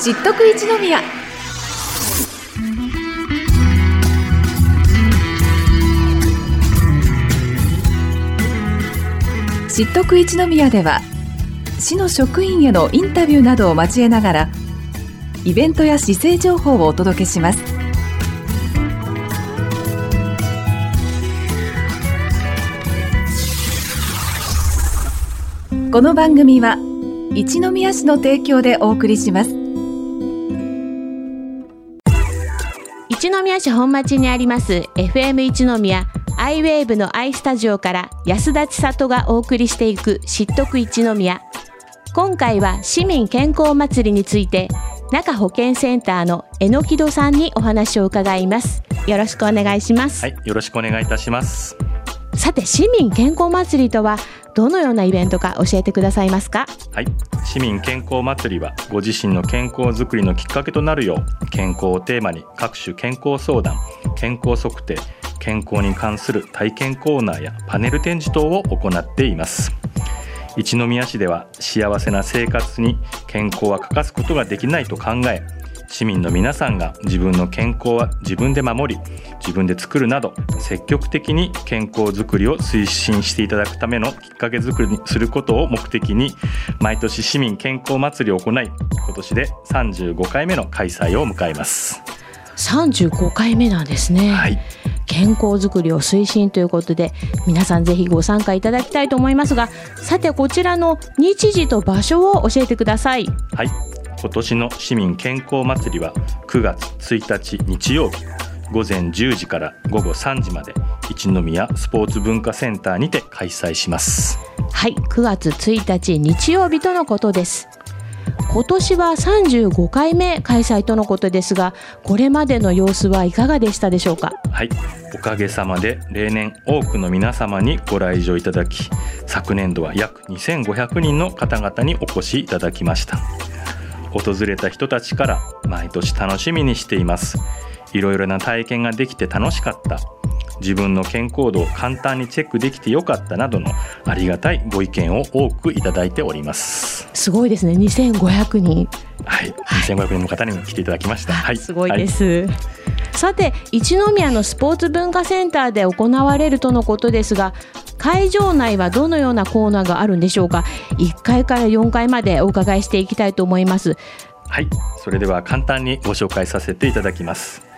知っとく一宮。知っとく一宮では、市の職員へのインタビューなどを交えながら、イベントや市政情報をお届けします。この番組は一宮市の提供でお送りします。 一宮市本町にあります FM 一宮アイウェーブのアイスタジオから安田千里がお送りしていく知っとく一宮。今回は市民健康祭りについて中保健センターの榎木戸さんにお話を伺います。よろしくお願いします。 はい、よろしくお願いいたします。 さて、市民健康祭りとはどのようなイベントか教えてくださいますか？ はい、市民健康祭りはご自身の健康づくりのきっかけとなるよう、健康をテーマに各種健康相談、健康測定、健康に関する体験コーナーやパネル展示等を行っています。一宮市では幸せな生活に健康は欠かすことができないと考え、市民の皆さんが自分の健康は自分で守り、自分で作るなど積極的に健康づくりを推進していただくためのきっかけづくりにすることを目的に、毎年市民健康祭りを行い、今年で35回目の開催を迎えます。 35回目なんですね。 はい、 健康づくりを推進ということで、皆さんぜひご参加いただきたいと思いますが、さてこちらの日時と場所を教えてください。 はい、今年の市民健康祭りは9月1日日曜日午前10時から午後3時まで一宮スポーツ文化センターにて開催します。 はい、9月1日日曜日とのことです。今年は35回目開催とのことですが、これまでの様子はいかがでしたでしょうか？ はい、おかげさまで例年多くの皆様にご来場いただき、昨年度は約2500人の方々にお越しいただきました。訪れた人たちから毎年楽しみにしています、いろいろな体験ができて楽しかった、自分の健康度を簡単にチェックできてよかったなどのありがたいご意見を多くいただいております。 すごいですね、2500人。 はい、2500人の方に来ていただきました。はい、 すごいです、はい。さて、一宮のスポーツ文化センターで行われるとのことですが、会場内はどのようなコーナーがあるんでしょうか？1階から4階までお伺いしていきたいと思います。 はい、それでは簡単にご紹介させていただきます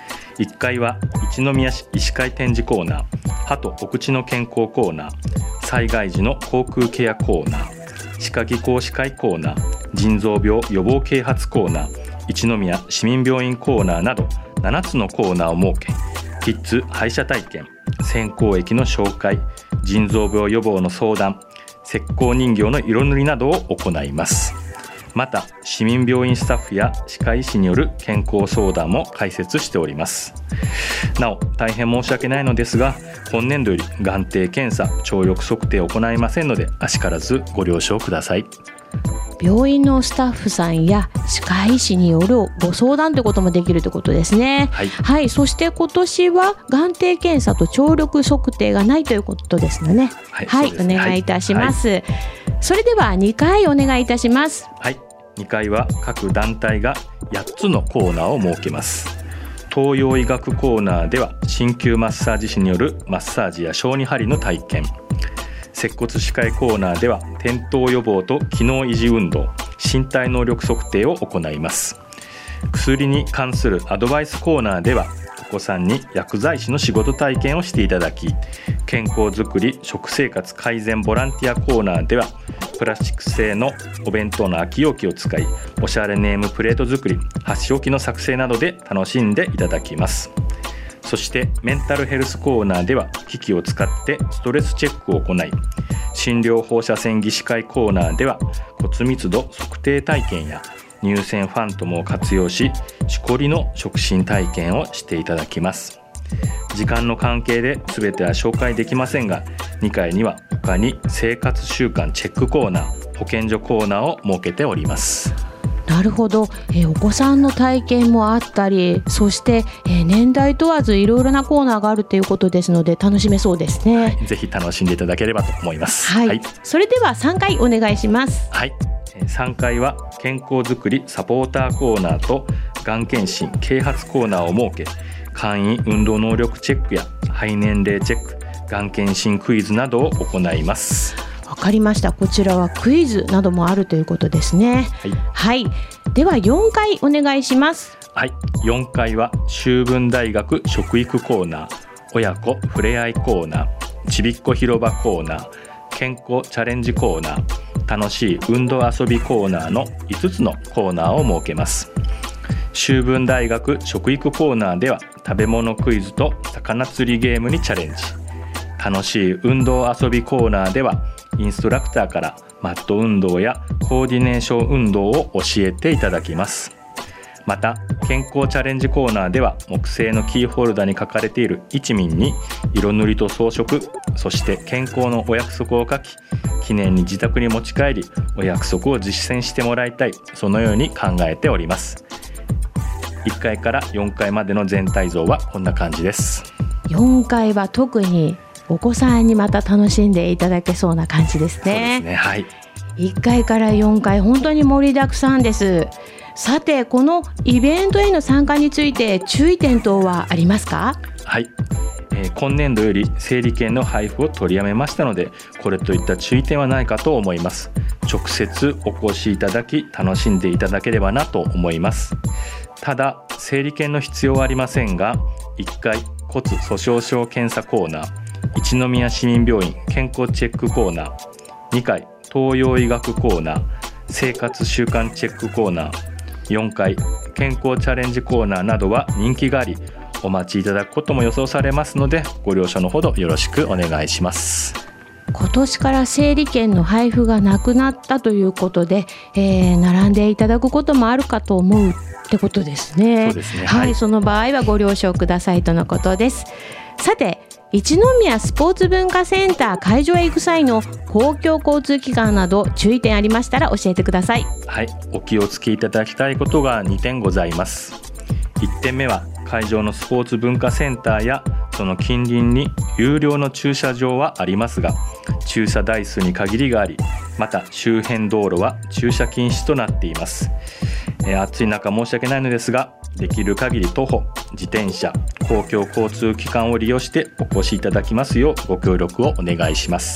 。1階は一宮市医師会展示コーナー、歯とお口の健康コーナー、災害時の口腔ケアコーナー、歯科技工歯科医コーナー、腎臓病予防啓発コーナー、一宮市民病院コーナーなど7つのコーナーを設け、キッズ歯医者体験、洗口液の紹介、腎臓病予防の相談、石膏人形の色塗りなどを行います。また市民病院スタッフや歯科医師による健康相談も開設しております。なお大変申し訳ないのですが、今年度より眼底検査、聴力測定を行いませんので、あしからずご了承ください。 病院のスタッフさんや歯科医師によるご相談ということもできるということですね。 はい、 はい、そして今年は眼底検査と聴力測定がないということですね。はい、はい、お願いいたします。はい、それでは2回お願いいたします。 はい、2回は各団体が8つのコーナーを設けます。東洋医学コーナーでは鍼灸マッサージ師によるマッサージや小児針の体験、接骨歯科医コーナーでは転倒予防と機能維持運動、身体能力測定を行います。薬に関するアドバイスコーナーではお子さんに薬剤師の仕事体験をしていただき、健康づくり食生活改善ボランティアコーナーではプラスチック製のお弁当の空き容器を使い、おしゃれネームプレート作り、箸置きの作成などで楽しんでいただきます。そしてメンタルヘルスコーナーでは機器を使ってストレスチェックを行い、診療放射線技師会コーナーでは骨密度測定体験や乳腺ファントムを活用し、しこりの触診体験をしていただきます。時間の関係で全ては紹介できませんが、2階には他に生活習慣チェックコーナー、保健所コーナーを設けております。 なるほど、お子さんの体験もあったり、そして、年代問わずいろいろなコーナーがあるということですので楽しめそうですね。 はい、ぜひ楽しんでいただければと思います。 はいはい、それでは3回お願いします。 はい、 3階は健康づくりサポーターコーナーとがん検診啓発コーナーを設け、簡易運動能力チェックや肺年齢チェック、がん検診クイズなどを行います。 わかりました。こちらはクイズなどもあるということですね。はい、では4階お願いします。 はい、4階は秋分大学食育コーナー、親子ふれあいコーナー、ちびっこ広場コーナー、健康チャレンジコーナー、楽しい運動遊びコーナーの5つのコーナーを設けます。秋分大学食育コーナーでは食べ物クイズと魚釣りゲームにチャレンジ。楽しい運動遊びコーナーではインストラクターからマット運動やコーディネーション運動を教えていただきます。また健康チャレンジコーナーでは木製のキーホルダーに書かれている一民に色塗りと装飾、そして健康のお約束を書き、記念に自宅に持ち帰りお約束を実践してもらいたい、そのように考えております。1階から4階までの全体像はこんな感じです。 4階は特にお子さんにまた楽しんでいただけそうな感じですね。 そうですね、はい。 1階から4階本当に盛りだくさんです。さて、このイベントへの参加について注意点等はありますか？ はい、今年度より整理券の配布を取りやめましたので、これといった注意点はないかと思います。直接お越しいただき楽しんでいただければなと思います。ただ整理券の必要はありませんが、1階骨粗しょう症検査コーナー、一宮市民病院健康チェックコーナー、2階東洋医学コーナー生活習慣チェックコーナー、4階健康チャレンジコーナーなどは人気があり、お待ちいただくことも予想されますので、ご了承のほどよろしくお願いします。 今年から整理券の配布がなくなったということで、並んでいただくこともあるかと思うってことですね。 そうですね、 はい、その場合はご了承くださいとのことです。さて、一宮スポーツ文化センター会場へ行く際の公共交通機関など注意点ありましたら教えてください。 はい、お気をつけいただきたいことが2点ございます。1点目は会場のスポーツ文化センターやその近隣に有料の駐車場はありますが、駐車台数に限りがあり、また周辺道路は駐車禁止となっています。暑い中申し訳ないのですが、できる限り徒歩、自転車、公共交通機関を利用してお越しいただきますようご協力をお願いします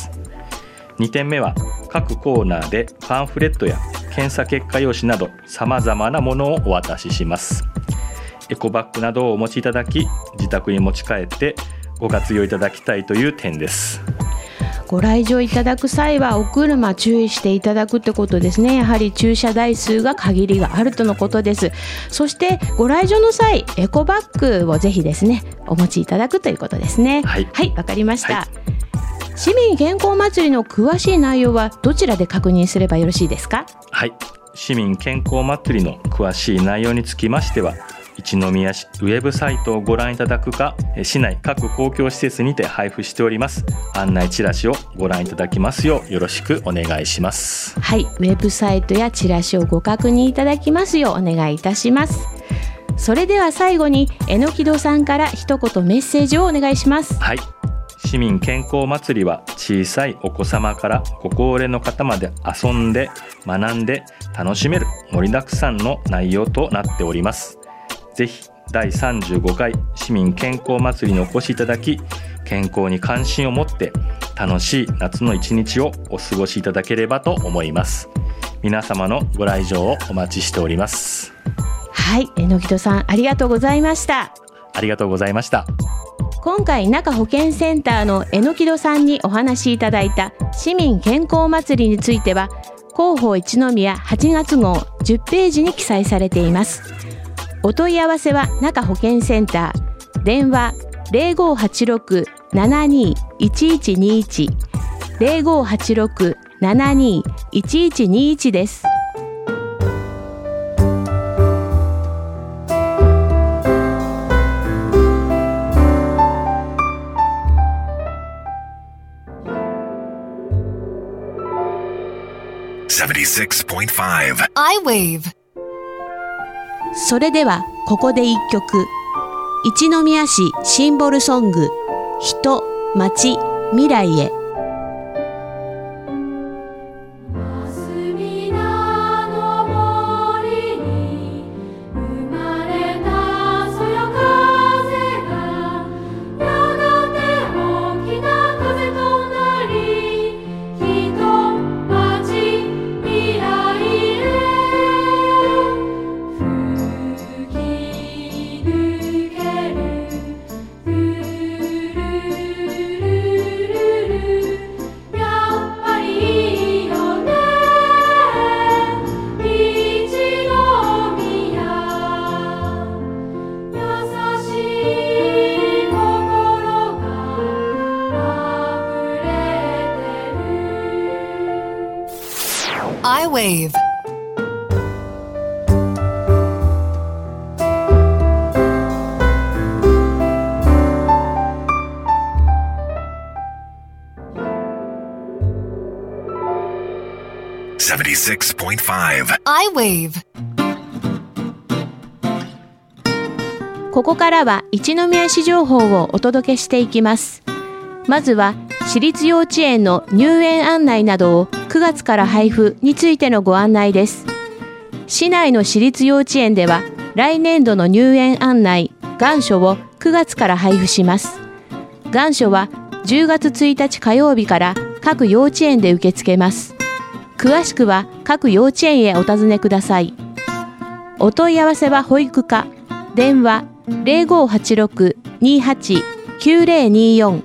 。2点目は各コーナーでパンフレットや検査結果用紙など様々なものをお渡しします。エコバッグなどをお持ちいただき、自宅に持ち帰ってご活用いただきたいという点です。 ご来場いただく際はお車注意していただくってことですね。やはり駐車台数が限りがあるとのことです。そしてご来場の際、エコバッグをぜひですねお持ちいただくということですね。はい、わかりました。はい、市民健康祭りの詳しい内容はどちらで確認すればよろしいですか？ はい、市民健康祭りの詳しい内容につきましては、一宮市ウェブサイトをご覧いただくか、市内各公共施設にて配布しております案内チラシをご覧いただきますようよろしくお願いします。 はい、ウェブサイトやチラシをご確認いただきますようお願いいたします。それでは最後に榎戸さんから一言メッセージをお願いします。 はい、市民健康祭りは小さいお子様からご高齢の方まで遊んで学んで楽しめる盛りだくさんの内容となっております。ぜひ第35回市民健康祭りにお越しいただき、健康に関心を持って楽しい夏の一日をお過ごしいただければと思います。皆様のご来場をお待ちしております。 はい、榎戸さんありがとうございました。 ありがとうございました。 今回中保健センターの榎戸さんにお話しいただいた市民健康祭りについては、広報一宮8月号10ページに記載されています。お問い合わせは中保健センター、電話 0586-72-1121 0586-72-1121 です。 76.5 I-Wave。 それではここで一曲、一宮市シンボルソング、人、町、未来へ。 霞な I-Wave76.5 I-Wave ここからは一宮市情報をお届けしていきます。まずは私立幼稚園の入園案内などを9月から配布についてのご案内です。市内の私立幼稚園では来年度の入園案内願書を9月から配布します。願書は10月1日火曜日から各幼稚園で受け付けます。詳しくは各幼稚園へお尋ねください。お問い合わせは保育課、電話 0586-28-9024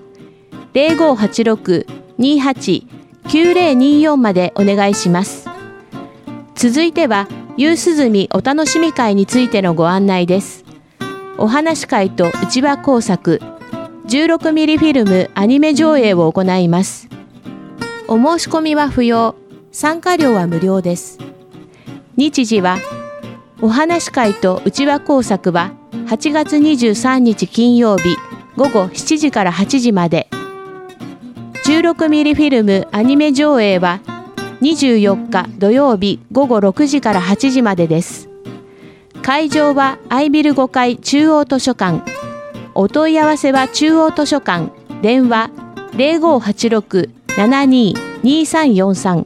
0586-28-9024 までお願いします。続いては夕涼みお楽しみ会についてのご案内です。お話会と内輪工作、16ミリフィルムアニメ上映を行います。お申し込みは不要、参加料は無料です。日時はお話会と内輪工作は8月23日金曜日午後7時から8時まで。16ミリフィルムアニメ上映は24日土曜日午後6時から8時までです。会場はアイビル5階中央図書館。お問い合わせは中央図書館、電話 0586-72-2343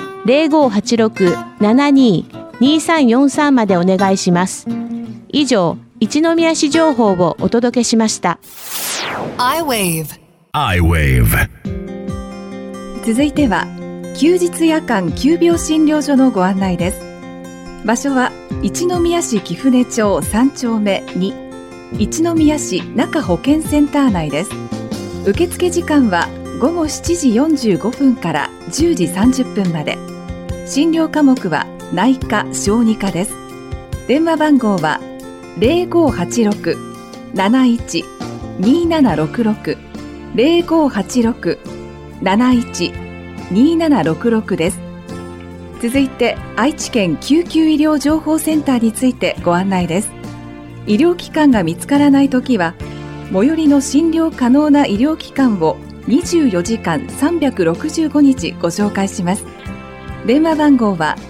0586-72-2343 までお願いします。以上、一宮市情報をお届けしました。 I-Wave I-Wave 続いては休日夜間急病診療所のご案内です。場所は一宮市貴船町3丁目2一宮市中保健センター内です。受付時間は午後7時45分から10時30分まで。診療科目は内科・小児科です。電話番号は 0586-71-2766 0586-71-2766 です。続いて愛知県救急医療情報センターについてご案内です。医療機関が見つからないときは最寄りの診療可能な医療機関を24時間365日ご紹介します。電話番号は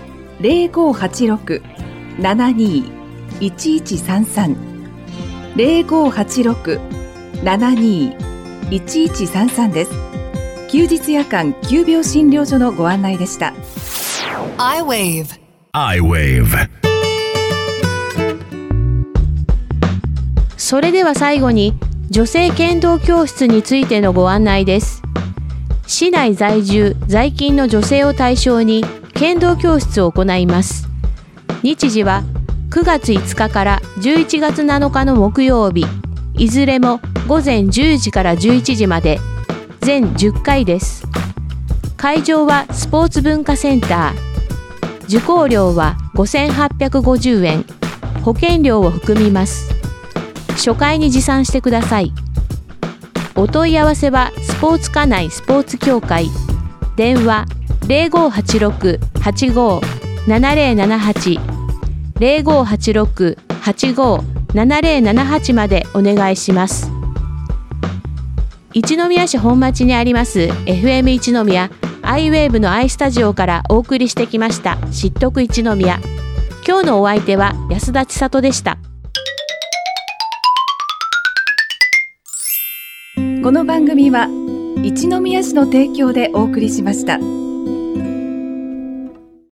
0586-72-1133 0586-72-1133 です。休日夜間急病診療所のご案内でした。 I-Wave I-Wave それでは最後に女性剣道教室についてのご案内です。市内在住在勤の女性を対象に剣道教室を行います。日時は9月5日から11月7日の木曜日、いずれも午前10時から11時まで、全10回です。会場はスポーツ文化センター。受講料は5850円、保険料を含みます。初回に持参してください。お問い合わせはスポーツ課内スポーツ協会、電話 0586-85-7078 0586-85-7078 までお願いします。一宮市本町にあります FM 一宮I-Wave の I スタジオからお送りしてきました知っとく一宮。今日のお相手は安田千里でした。 この番組は一宮市の提供でお送りしました。